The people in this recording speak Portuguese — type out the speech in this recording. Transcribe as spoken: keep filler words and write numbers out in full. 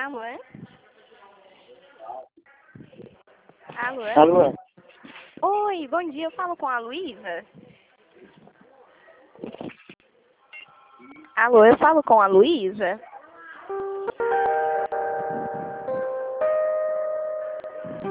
Alô? Alô? Alô? Oi, bom dia. Eu falo com a Luísa? Alô, eu falo com a Luísa?